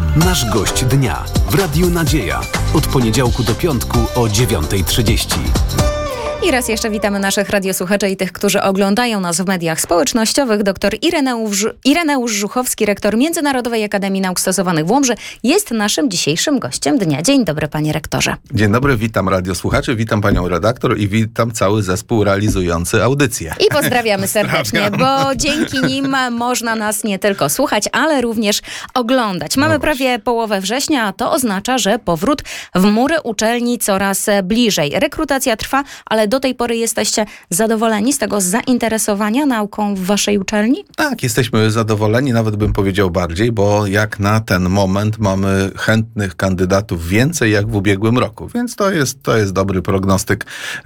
Nasz gość dnia w Radiu Nadzieja. Od poniedziałku do piątku o 9:30. I raz jeszcze witamy naszych radiosłuchaczy i tych, którzy oglądają nas w mediach społecznościowych. Dr Ireneusz Żuchowski, rektor Międzynarodowej Akademii Nauk Stosowanych w Łomży, jest naszym dzisiejszym gościem dnia. Dzień dobry, panie rektorze. Dzień dobry, witam radiosłuchaczy, witam panią redaktor i witam cały zespół realizujący audycję. I pozdrawiamy serdecznie, bo dzięki nim można nas nie tylko słuchać, ale również oglądać. Mamy prawie połowę września, a to oznacza, że powrót w mury uczelni coraz bliżej. Rekrutacja trwa, ale do tej pory jesteście zadowoleni z tego zainteresowania nauką w waszej uczelni? Tak, jesteśmy zadowoleni, nawet bym powiedział bardziej, bo jak na ten moment mamy chętnych kandydatów więcej jak w ubiegłym roku, więc to jest dobry prognostyk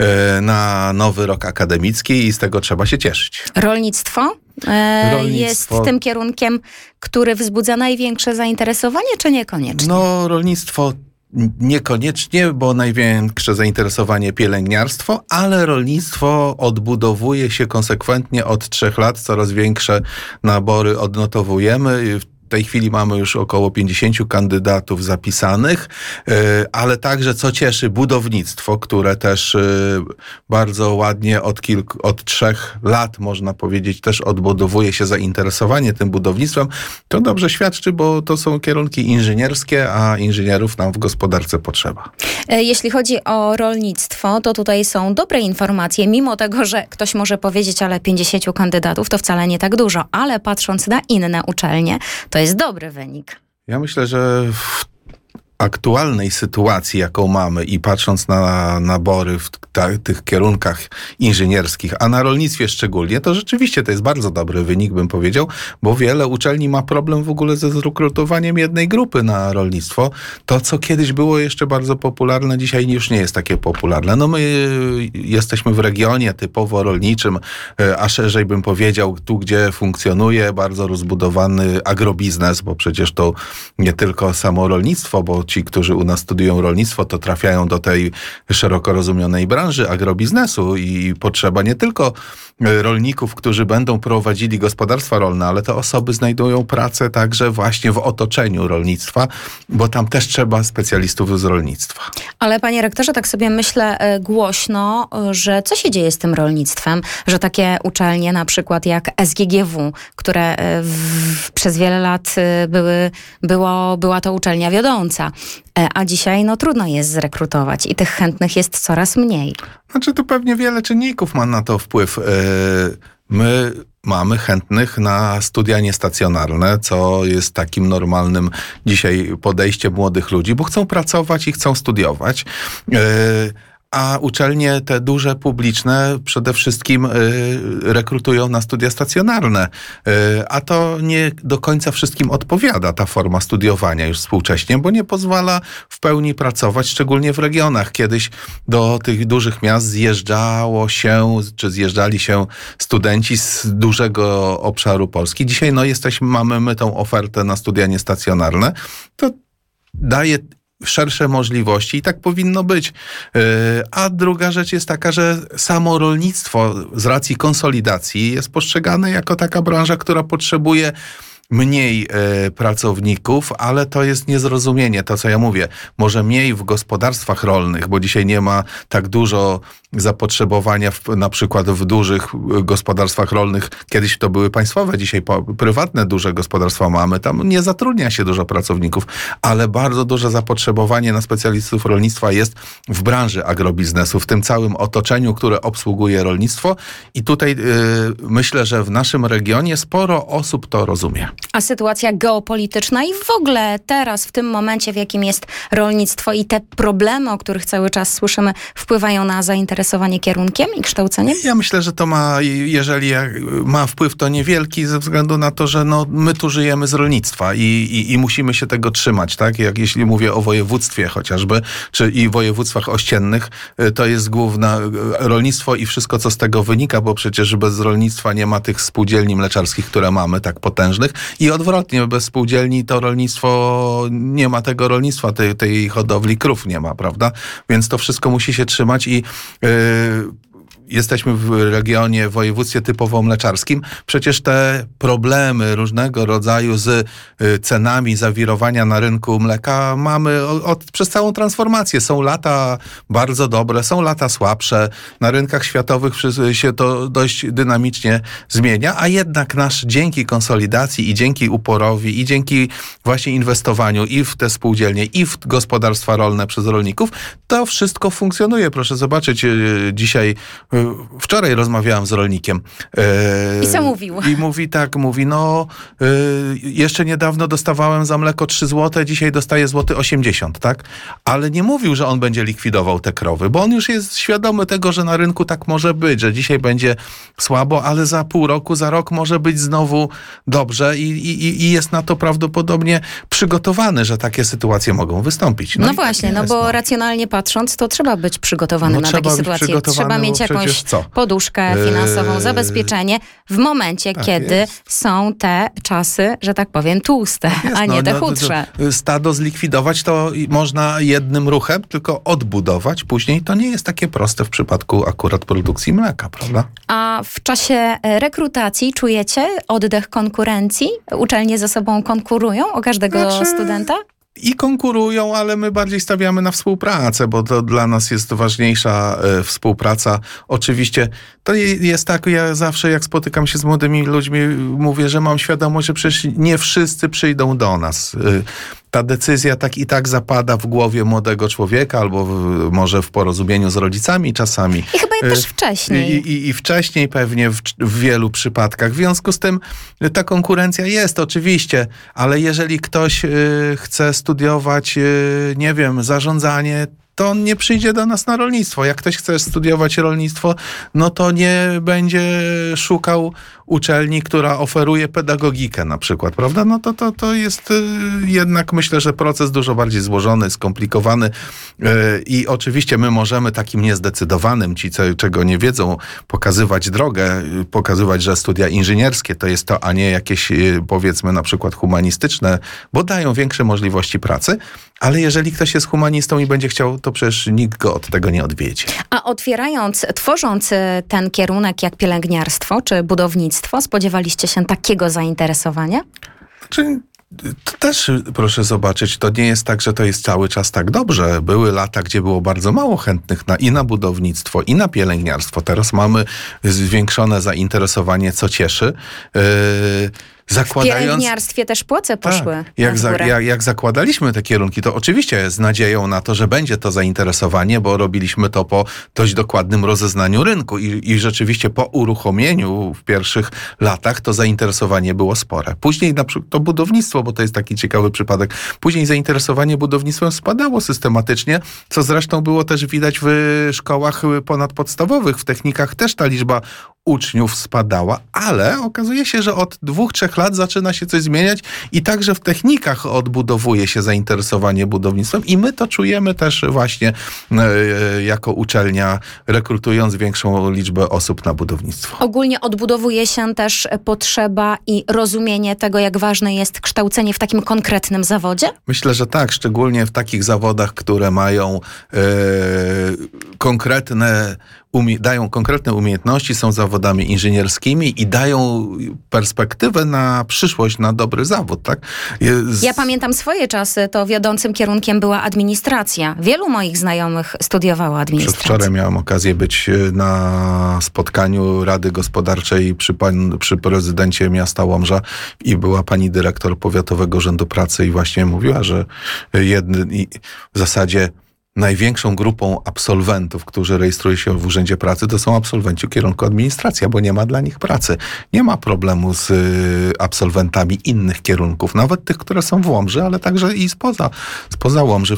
na nowy rok akademicki i z tego trzeba się cieszyć. Rolnictwo jest tym kierunkiem, który wzbudza największe zainteresowanie, czy niekoniecznie? No, rolnictwo niekoniecznie, bo największe zainteresowanie pielęgniarstwo, ale rolnictwo odbudowuje się konsekwentnie od 3 lat. Coraz większe nabory odnotowujemy. W tej chwili mamy już około 50 kandydatów zapisanych, ale także, co cieszy, budownictwo, które też bardzo ładnie od 3 lat, można powiedzieć, też odbudowuje się zainteresowanie tym budownictwem. To dobrze świadczy, bo to są kierunki inżynierskie, a inżynierów nam w gospodarce potrzeba. Jeśli chodzi o rolnictwo, to tutaj są dobre informacje, mimo tego, że ktoś może powiedzieć, ale 50 kandydatów to wcale nie tak dużo, ale patrząc na inne uczelnie, to jest dobry wynik. Ja myślę, że w aktualnej sytuacji, jaką mamy i patrząc na nabory w tych kierunkach inżynierskich, a na rolnictwie szczególnie, to rzeczywiście to jest bardzo dobry wynik, bym powiedział, bo wiele uczelni ma problem w ogóle ze zrekrutowaniem jednej grupy na rolnictwo. To, co kiedyś było jeszcze bardzo popularne, dzisiaj już nie jest takie popularne. No my jesteśmy w regionie typowo rolniczym, a szerzej bym powiedział, tu gdzie funkcjonuje bardzo rozbudowany agrobiznes, bo przecież to nie tylko samo rolnictwo, bo ci, którzy u nas studiują rolnictwo, to trafiają do tej szeroko rozumianej branży agrobiznesu i potrzeba nie tylko rolników, którzy będą prowadzili gospodarstwa rolne, ale te osoby znajdują pracę także właśnie w otoczeniu rolnictwa, bo tam też trzeba specjalistów z rolnictwa. Ale panie rektorze, tak sobie myślę głośno, że co się dzieje z tym rolnictwem, że takie uczelnie na przykład jak SGGW, które przez wiele lat była to uczelnia wiodąca, a dzisiaj trudno jest zrekrutować i tych chętnych jest coraz mniej. Znaczy to pewnie wiele czynników ma na to wpływ. My mamy chętnych na studia niestacjonarne, co jest takim normalnym dzisiaj podejściem młodych ludzi, bo chcą pracować i chcą studiować. A uczelnie te duże, publiczne przede wszystkim rekrutują na studia stacjonarne. A to nie do końca wszystkim odpowiada ta forma studiowania już współcześnie, bo nie pozwala w pełni pracować, szczególnie w regionach. Kiedyś do tych dużych miast zjeżdżali się studenci z dużego obszaru Polski. Dzisiaj mamy tą ofertę na studia niestacjonarne. To daje szersze możliwości i tak powinno być. A druga rzecz jest taka, że samo rolnictwo z racji konsolidacji jest postrzegane jako taka branża, która potrzebuje mniej pracowników, ale to jest niezrozumienie, to co ja mówię. Może mniej w gospodarstwach rolnych, bo dzisiaj nie ma tak dużo zapotrzebowania na przykład w dużych gospodarstwach rolnych. Kiedyś to były państwowe, dzisiaj prywatne duże gospodarstwa mamy. Tam nie zatrudnia się dużo pracowników, ale bardzo duże zapotrzebowanie na specjalistów rolnictwa jest w branży agrobiznesu, w tym całym otoczeniu, które obsługuje rolnictwo i tutaj myślę, że w naszym regionie sporo osób to rozumie. A sytuacja geopolityczna i w ogóle teraz, w tym momencie, w jakim jest rolnictwo i te problemy, o których cały czas słyszymy, wpływają na zainteresowanie kierunkiem i kształceniem? Ja myślę, że to ma, jeżeli ma wpływ, to niewielki ze względu na to, że my tu żyjemy z rolnictwa i musimy się tego trzymać, tak? Jeśli mówię o województwie chociażby, czy i województwach ościennych, to jest główne rolnictwo i wszystko, co z tego wynika, bo przecież bez rolnictwa nie ma tych spółdzielni mleczarskich, które mamy, tak potężnych. I odwrotnie, bez spółdzielni to rolnictwo, nie ma tego rolnictwa, tej hodowli krów nie ma, prawda? Więc to wszystko musi się trzymać i jesteśmy w regionie, w województwie typowo mleczarskim. Przecież te problemy różnego rodzaju z cenami, zawirowania na rynku mleka mamy przez całą transformację. Są lata bardzo dobre, są lata słabsze. Na rynkach światowych się to dość dynamicznie zmienia, a jednak dzięki konsolidacji i dzięki uporowi i dzięki właśnie inwestowaniu i w te spółdzielnie i w gospodarstwa rolne przez rolników, to wszystko funkcjonuje. Proszę zobaczyć, wczoraj rozmawiałam z rolnikiem. I co mówił? I mówi, jeszcze niedawno dostawałem za mleko 3 zł, dzisiaj dostaję złoty 80, tak? Ale nie mówił, że on będzie likwidował te krowy, bo on już jest świadomy tego, że na rynku tak może być, że dzisiaj będzie słabo, ale za pół roku, za rok może być znowu dobrze i jest na to prawdopodobnie przygotowany, że takie sytuacje mogą wystąpić. No właśnie, bo racjonalnie patrząc, to trzeba być przygotowany na takie sytuacje. Trzeba mieć jakąś poduszkę finansową, zabezpieczenie w momencie, kiedy są te czasy, że tak powiem, tłuste, a nie te chudsze. Stado zlikwidować to można jednym ruchem, tylko odbudować później. To nie jest takie proste w przypadku akurat produkcji mleka, prawda? A w czasie rekrutacji czujecie oddech konkurencji? Uczelnie ze sobą konkurują o każdego studenta? I konkurują, ale my bardziej stawiamy na współpracę, bo to dla nas jest ważniejsza współpraca. Oczywiście to jest tak, ja zawsze jak spotykam się z młodymi ludźmi, mówię, że mam świadomość, że przecież nie wszyscy przyjdą do nas. Ta decyzja tak i tak zapada w głowie młodego człowieka, albo może w porozumieniu z rodzicami czasami. I chyba też wcześniej. I wcześniej pewnie w wielu przypadkach. W związku z tym ta konkurencja jest oczywiście, ale jeżeli ktoś chce studiować, nie wiem, zarządzanie, to on nie przyjdzie do nas na rolnictwo. Jak ktoś chce studiować rolnictwo, no to nie będzie szukał uczelni, która oferuje pedagogikę na przykład, prawda? No to jest jednak, myślę, że proces dużo bardziej złożony, skomplikowany i oczywiście my możemy takim niezdecydowanym, czego nie wiedzą, pokazywać drogę, pokazywać, że studia inżynierskie to jest to, a nie jakieś, powiedzmy, na przykład humanistyczne, bo dają większe możliwości pracy, ale jeżeli ktoś jest humanistą i będzie chciał, to przecież nikt go od tego nie odwiedzi. A tworząc ten kierunek jak pielęgniarstwo czy budownictwo, spodziewaliście się takiego zainteresowania? To też proszę zobaczyć, to nie jest tak, że to jest cały czas tak dobrze. Były lata, gdzie było bardzo mało chętnych i na budownictwo, i na pielęgniarstwo. Teraz mamy zwiększone zainteresowanie, co cieszy. W pielęgniarstwie też płace poszły. Jak zakładaliśmy te kierunki, to oczywiście z nadzieją na to, że będzie to zainteresowanie, bo robiliśmy to po dość dokładnym rozeznaniu rynku i rzeczywiście po uruchomieniu w pierwszych latach to zainteresowanie było spore. Później na przykład to budownictwo, bo to jest taki ciekawy przypadek, później zainteresowanie budownictwem spadało systematycznie, co zresztą było też widać w szkołach ponadpodstawowych. W technikach też ta liczba uczniów spadała, ale okazuje się, że od 2-3 lat zaczyna się coś zmieniać i także w technikach odbudowuje się zainteresowanie budownictwem i my to czujemy też właśnie jako uczelnia, rekrutując większą liczbę osób na budownictwo. Ogólnie odbudowuje się też potrzeba i rozumienie tego, jak ważne jest kształcenie w takim konkretnym zawodzie? Myślę, że tak, szczególnie w takich zawodach, które mają dają konkretne umiejętności, są zawodami inżynierskimi i dają perspektywę na przyszłość, na dobry zawód, tak? Ja pamiętam swoje czasy, to wiodącym kierunkiem była administracja. Wielu moich znajomych studiowało administrację. Przedwczoraj miałem okazję być na spotkaniu Rady Gospodarczej przy prezydencie miasta Łomża i była pani dyrektor Powiatowego Urzędu Pracy i właśnie mówiła, że w zasadzie największą grupą absolwentów, którzy rejestrują się w Urzędzie Pracy, to są absolwenci kierunku administracja, bo nie ma dla nich pracy. Nie ma problemu z absolwentami innych kierunków, nawet tych, które są w Łomży, ale także i spoza Łomży.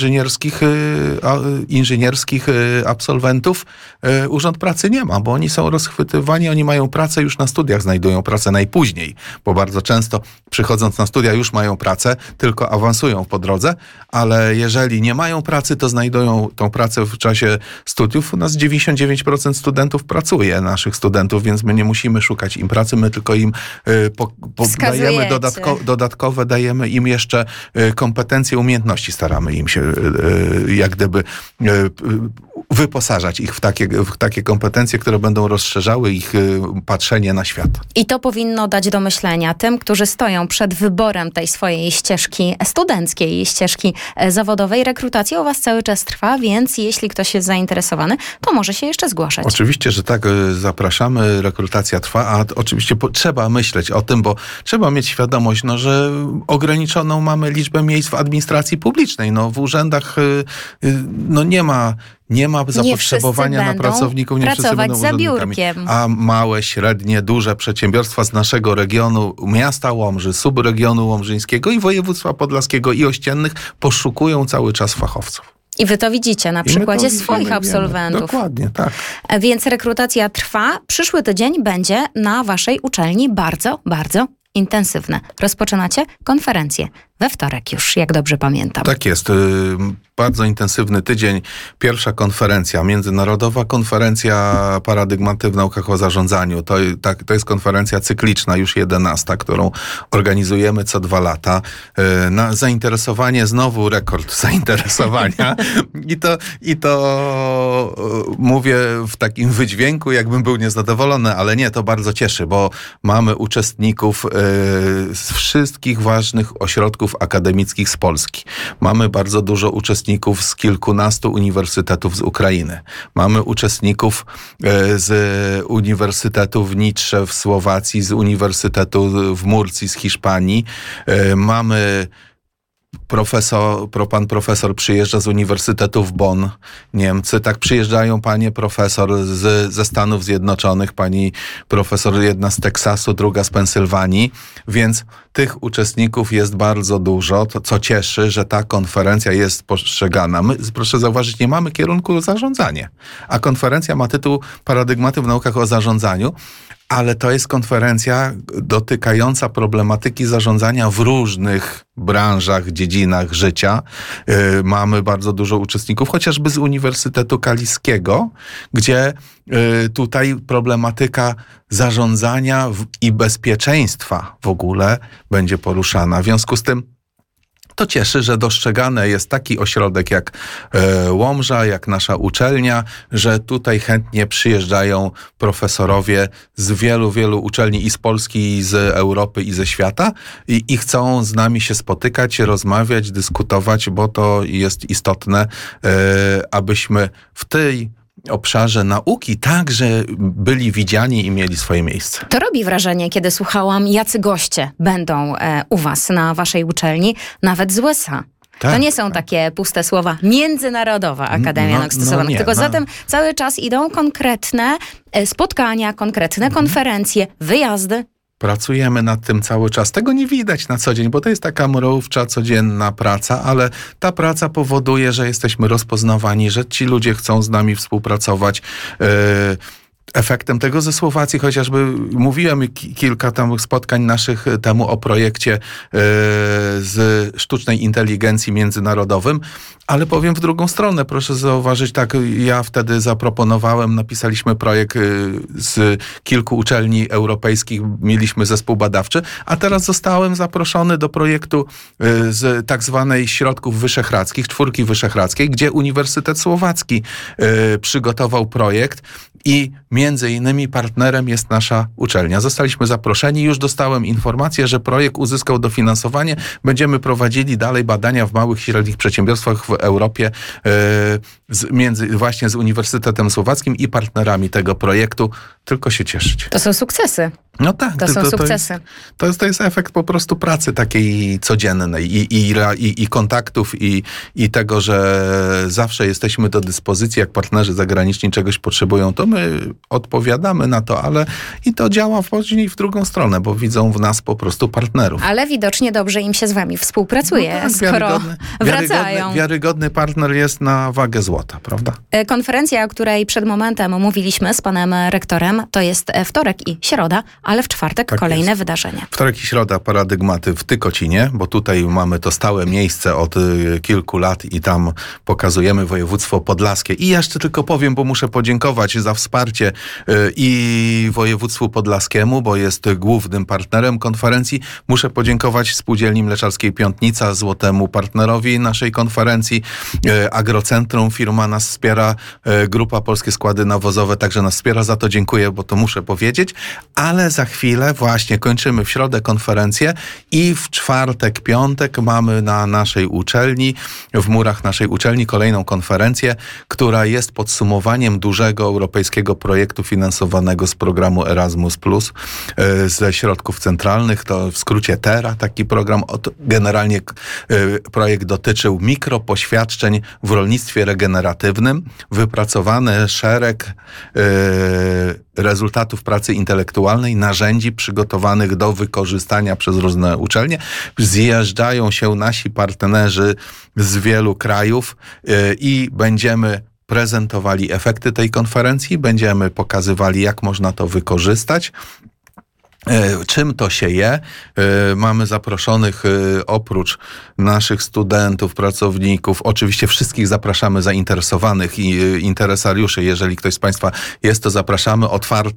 Inżynierskich absolwentów Urząd Pracy nie ma, bo oni są rozchwytywani, oni mają pracę, już na studiach znajdują pracę najpóźniej, bo bardzo często przychodząc na studia już mają pracę, tylko awansują po drodze, ale jeżeli nie mają pracy, to znajdują tą pracę w czasie studiów. U nas 99% studentów pracuje, naszych studentów, więc my nie musimy szukać im pracy, my tylko im dajemy dodatkowe, dajemy im jeszcze kompetencje, umiejętności, staramy im się jak gdyby wyposażać ich w takie kompetencje, które będą rozszerzały ich patrzenie na świat. I to powinno dać do myślenia tym, którzy stoją przed wyborem tej swojej ścieżki studenckiej, ścieżki zawodowej. Rekrutacja u was cały czas trwa, więc jeśli ktoś jest zainteresowany, to może się jeszcze zgłaszać. Oczywiście, że tak, zapraszamy, rekrutacja trwa, a oczywiście trzeba myśleć o tym, bo trzeba mieć świadomość, że ograniczoną mamy liczbę miejsc w administracji publicznej. W urzędach nie ma zapotrzebowania na pracowników, nie wszyscy będą za urzędnikami. biurkiem. A małe, średnie, duże przedsiębiorstwa z naszego regionu, miasta Łomży, subregionu łomżyńskiego i województwa podlaskiego i ościennych poszukują cały czas fachowców. I wy to widzicie na przykładzie swoich absolwentów. Dokładnie, tak. Więc rekrutacja trwa. Przyszły tydzień będzie na waszej uczelni bardzo, bardzo intensywny. Rozpoczynacie konferencję we wtorek już, jak dobrze pamiętam. Tak jest. Bardzo intensywny tydzień. Pierwsza konferencja, Międzynarodowa Konferencja Paradygmaty w Naukach o Zarządzaniu. To jest konferencja cykliczna, już 11, którą organizujemy co 2 lata. Zainteresowanie, znowu rekord zainteresowania. I to mówię w takim wydźwięku, jakbym był niezadowolony, ale nie, to bardzo cieszy, bo mamy uczestników z wszystkich ważnych ośrodków akademickich z Polski. Mamy bardzo dużo uczestników z kilkunastu uniwersytetów z Ukrainy. Mamy uczestników z Uniwersytetu w Nitrze w Słowacji, z Uniwersytetu w Murcji z Hiszpanii. Mamy pan profesor przyjeżdża z Uniwersytetu w Bonn, Niemcy. Tak przyjeżdżają panie profesor ze Stanów Zjednoczonych, pani profesor jedna z Teksasu, druga z Pensylwanii, więc tych uczestników jest bardzo dużo, co cieszy, że ta konferencja jest postrzegana. My, proszę zauważyć, nie mamy kierunku zarządzanie, a konferencja ma tytuł Paradygmaty w naukach o zarządzaniu, ale to jest konferencja dotykająca problematyki zarządzania w różnych branżach, dziedzinach życia. Mamy bardzo dużo uczestników, chociażby z Uniwersytetu Kaliskiego, gdzie tutaj problematyka zarządzania i bezpieczeństwa w ogóle będzie poruszana. W związku z tym to cieszy, że dostrzegany jest taki ośrodek jak Łomża, jak nasza uczelnia, że tutaj chętnie przyjeżdżają profesorowie z wielu, wielu uczelni i z Polski, i z Europy, i ze świata i chcą z nami się spotykać, rozmawiać, dyskutować, bo to jest istotne, abyśmy w tej obszarze nauki także byli widziani i mieli swoje miejsce. To robi wrażenie, kiedy słuchałam, jacy goście będą u was na waszej uczelni, nawet z USA. Tak, to nie są takie puste słowa. Międzynarodowa Akademia Nauk Stosowanych. Tylko za tym cały czas idą konkretne spotkania, konkretne konferencje, wyjazdy. Pracujemy nad tym cały czas. Tego nie widać na co dzień, bo to jest taka mrówcza, codzienna praca, ale ta praca powoduje, że jesteśmy rozpoznawani, że ci ludzie chcą z nami współpracować. Efektem tego ze Słowacji chociażby mówiłem kilka tam spotkań naszych temu o projekcie z sztucznej inteligencji międzynarodowym, ale powiem w drugą stronę, proszę zauważyć, tak ja wtedy zaproponowałem, napisaliśmy projekt z kilku uczelni europejskich, mieliśmy zespół badawczy, a teraz zostałem zaproszony do projektu z tak zwanej Środków Wyszehradzkich, Czwórki Wyszehradzkiej, gdzie Uniwersytet Słowacki przygotował projekt i między innymi partnerem jest nasza uczelnia. Zostaliśmy zaproszeni, już dostałem informację, że projekt uzyskał dofinansowanie. Będziemy prowadzili dalej badania w małych i średnich przedsiębiorstwach w Europie właśnie z Uniwersytetem Słowackim i partnerami tego projektu. Tylko się cieszyć. To są sukcesy. No tak. To są sukcesy. To jest efekt po prostu pracy takiej codziennej i kontaktów i tego, że zawsze jesteśmy do dyspozycji, jak partnerzy zagraniczni czegoś potrzebują, to my odpowiadamy na to, ale i to działa później w drugą stronę, bo widzą w nas po prostu partnerów. Ale widocznie dobrze im się z wami współpracuje, no tak, skoro wracają. Wiarygodny partner jest na wagę złota, prawda? Konferencja, o której przed momentem mówiliśmy z panem rektorem, Potem to jest wtorek i środa, ale w czwartek Tak kolejne jest. wydarzenia. Wtorek i środa paradygmaty w Tykocinie, bo tutaj mamy to stałe miejsce od kilku lat i tam pokazujemy województwo podlaskie. I jeszcze tylko powiem, bo muszę podziękować za wsparcie i województwu podlaskiemu, bo jest głównym partnerem konferencji. Muszę podziękować Spółdzielni Mleczarskiej Piątnica, złotemu partnerowi naszej konferencji. Agrocentrum, firma nas wspiera, Grupa Polskie Składy Nawozowe także nas wspiera. Za to dziękuję, bo to muszę powiedzieć. Ale za chwilę właśnie kończymy w środę konferencję i w czwartek, piątek mamy na naszej uczelni, w murach naszej uczelni kolejną konferencję, która jest podsumowaniem dużego europejskiego projektu finansowanego z programu Erasmus+, ze środków centralnych, to w skrócie TERA, taki program. Generalnie projekt dotyczył mikropoświadczeń w rolnictwie regeneratywnym. Wypracowany szereg rezultatów pracy intelektualnej, narzędzi przygotowanych do wykorzystania przez różne uczelnie. Zjeżdżają się nasi partnerzy z wielu krajów i będziemy prezentowali efekty tej konferencji, będziemy pokazywali, jak można to wykorzystać. Czym to się je? Mamy zaproszonych oprócz naszych studentów, pracowników, oczywiście wszystkich zapraszamy zainteresowanych i interesariuszy. Jeżeli ktoś z Państwa jest, to zapraszamy.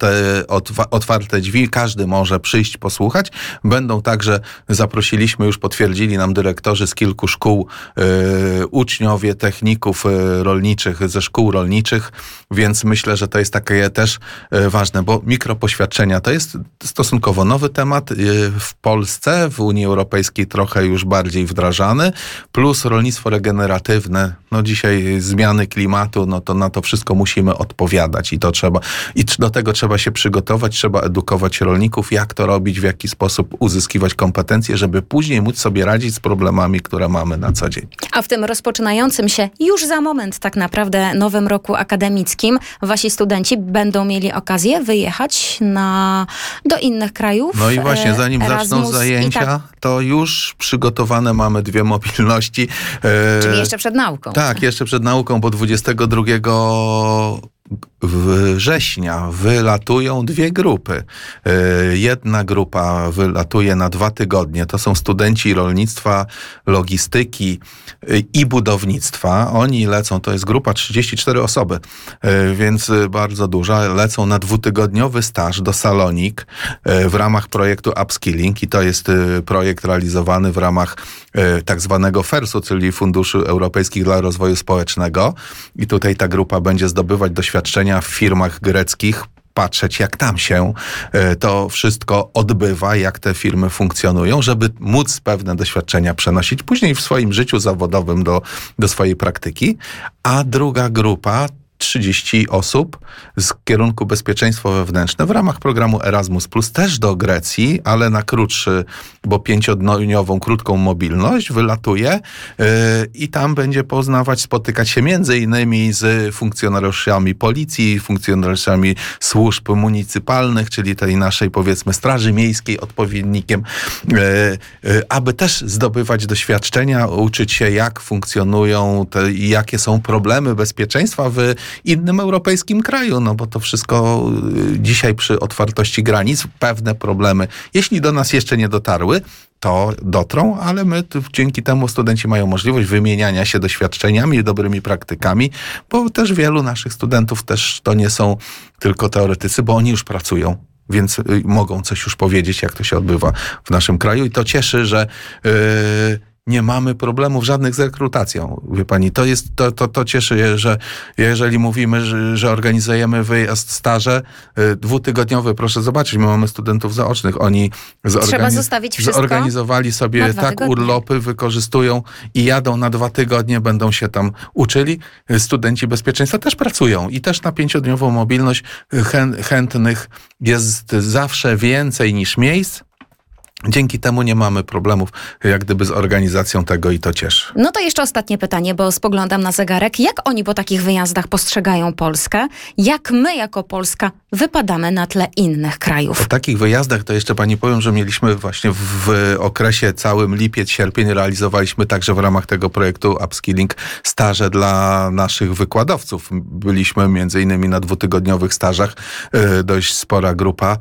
Otwarte drzwi, każdy może przyjść, posłuchać. Będą także, zaprosiliśmy, już potwierdzili nam dyrektorzy z kilku szkół, uczniowie techników rolniczych, ze szkół rolniczych, więc myślę, że to jest takie też ważne, bo mikropoświadczenia to jest stosunkowo nowy temat w Polsce, w Unii Europejskiej trochę już bardziej wdrażany, plus rolnictwo regeneratywne. No dzisiaj zmiany klimatu, no to na to wszystko musimy odpowiadać i do tego trzeba się przygotować, trzeba edukować rolników, jak to robić, w jaki sposób uzyskiwać kompetencje, żeby później móc sobie radzić z problemami, które mamy na co dzień. A w tym rozpoczynającym się już za moment tak naprawdę nowym roku akademickim wasi studenci będą mieli okazję wyjechać do innych krajów. No i właśnie, zanim Erasmus zaczną zajęcia, to już przygotowane mamy 2 mobilności. Czyli jeszcze przed nauką. Tak, jeszcze przed nauką, bo 22 września wylatują 2 grupy. Jedna grupa wylatuje na 2 tygodnie. To są studenci rolnictwa, logistyki i budownictwa. Oni lecą, to jest grupa 34 osoby, więc bardzo duża. Lecą na 2-tygodniowy staż do Salonik w ramach projektu Upskilling i to jest projekt realizowany w ramach tak zwanego FERS-u, czyli Funduszy Europejskich dla Rozwoju Społecznego. I tutaj ta grupa będzie zdobywać doświadczenia w firmach greckich, patrzeć, jak tam się to wszystko odbywa, jak te firmy funkcjonują, żeby móc pewne doświadczenia przenosić później w swoim życiu zawodowym do swojej praktyki. A druga grupa, 30 osób z kierunku bezpieczeństwo wewnętrzne w ramach programu Erasmus+, też do Grecji, ale na krótszy, bo 5-dniową krótką mobilność wylatuje i tam będzie spotykać się między innymi z funkcjonariuszami policji, funkcjonariuszami służb municypalnych, czyli tej naszej, powiedzmy, Straży Miejskiej odpowiednikiem, aby też zdobywać doświadczenia, uczyć się, jak funkcjonują i jakie są problemy bezpieczeństwa w innym europejskim kraju, no bo to wszystko dzisiaj przy otwartości granic, pewne problemy, jeśli do nas jeszcze nie dotarły, to dotrą, ale my dzięki temu studenci mają możliwość wymieniania się doświadczeniami, dobrymi praktykami, bo też wielu naszych studentów też to nie są tylko teoretycy, bo oni już pracują. Więc mogą coś już powiedzieć, jak to się odbywa w naszym kraju i to cieszy, że nie mamy problemów żadnych z rekrutacją. Wie pani, to cieszy, że jeżeli mówimy, że organizujemy wyjazd staże 2-tygodniowy, proszę zobaczyć, my mamy studentów zaocznych, oni Trzeba zostawić wszystko zorganizowali sobie urlopy, wykorzystują i jadą na 2 tygodnie, będą się tam uczyli. Studenci bezpieczeństwa też pracują i też na 5-dniową mobilność chętnych jest zawsze więcej niż miejsc. Dzięki temu nie mamy problemów jak gdyby z organizacją tego i to cieszy. No to jeszcze ostatnie pytanie, bo spoglądam na zegarek. Jak oni po takich wyjazdach postrzegają Polskę? Jak my jako Polska wypadamy na tle innych krajów? Po takich wyjazdach to jeszcze pani powiem, że mieliśmy właśnie w okresie całym lipiec, sierpień realizowaliśmy także w ramach tego projektu Upskilling staże dla naszych wykładowców. Byliśmy między innymi na 2-tygodniowych stażach, dość spora grupa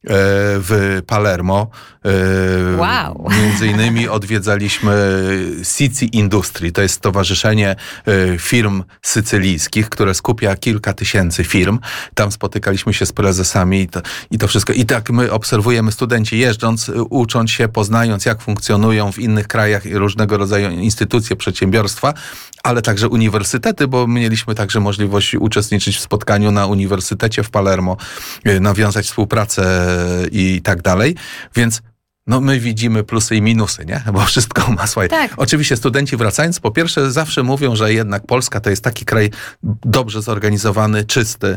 w Palermo. Wow. Między innymi odwiedzaliśmy Sici Industrii. To jest stowarzyszenie firm sycylijskich, które skupia kilka tysięcy firm. Tam spotykaliśmy się z prezesami i to wszystko. I tak my obserwujemy studenci jeżdżąc, ucząc się, poznając jak funkcjonują w innych krajach i różnego rodzaju instytucje, przedsiębiorstwa, ale także uniwersytety, bo mieliśmy także możliwość uczestniczyć w spotkaniu na Uniwersytecie w Palermo, nawiązać współpracę i tak dalej. Więc no my widzimy plusy i minusy, nie? Bo wszystko ma swoje. Tak. Oczywiście studenci wracając, po pierwsze zawsze mówią, że jednak Polska to jest taki kraj dobrze zorganizowany, czysty,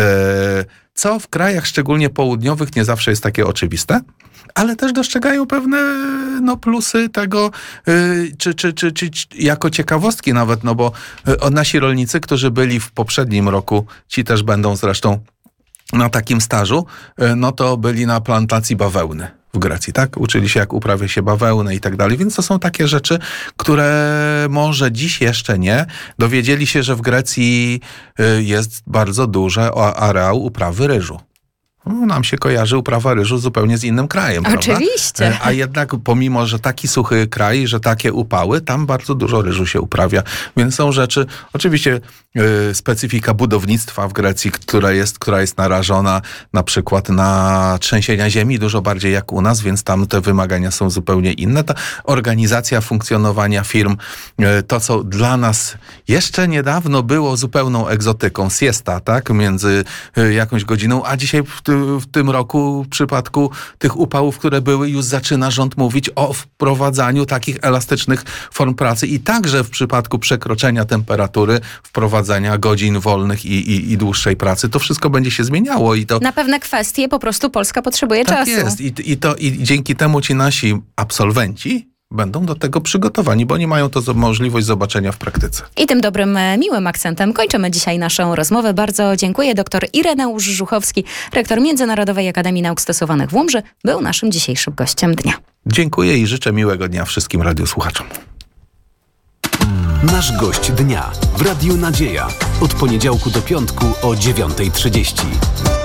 co w krajach szczególnie południowych nie zawsze jest takie oczywiste, ale też dostrzegają pewne plusy tego, czy jako ciekawostki nawet, no bo nasi rolnicy, którzy byli w poprzednim roku, ci też będą zresztą na takim stażu, no to byli na plantacji bawełny w Grecji, tak? Uczyli się, jak uprawia się bawełnę i tak dalej, więc to są takie rzeczy, które może dziś jeszcze nie. Dowiedzieli się, że w Grecji jest bardzo duży areał uprawy ryżu. Nam się kojarzy uprawa ryżu zupełnie z innym krajem, Oczywiście. Prawda? A jednak pomimo, że taki suchy kraj, że takie upały, tam bardzo dużo ryżu się uprawia. Więc są rzeczy, oczywiście specyfika budownictwa w Grecji, która jest narażona na przykład na trzęsienia ziemi dużo bardziej jak u nas, więc tam te wymagania są zupełnie inne. Ta organizacja funkcjonowania firm, to co dla nas jeszcze niedawno było zupełną egzotyką, siesta, tak? Między jakąś godziną, a dzisiaj w tym roku w przypadku tych upałów, które były, już zaczyna rząd mówić o wprowadzaniu takich elastycznych form pracy i także w przypadku przekroczenia temperatury, wprowadzania godzin wolnych i dłuższej pracy. To wszystko będzie się zmieniało. I to na pewne kwestie po prostu Polska potrzebuje tak czasu. Jest. I dzięki temu ci nasi absolwenci będą do tego przygotowani, bo oni mają to możliwość zobaczenia w praktyce. I tym dobrym, miłym akcentem kończymy dzisiaj naszą rozmowę. Bardzo dziękuję. Dr Ireneusz Żuchowski, rektor Międzynarodowej Akademii Nauk Stosowanych w Łomży, był naszym dzisiejszym gościem dnia. Dziękuję i życzę miłego dnia wszystkim radiosłuchaczom. Nasz gość dnia w Radiu Nadzieja. Od poniedziałku do piątku o 9:30.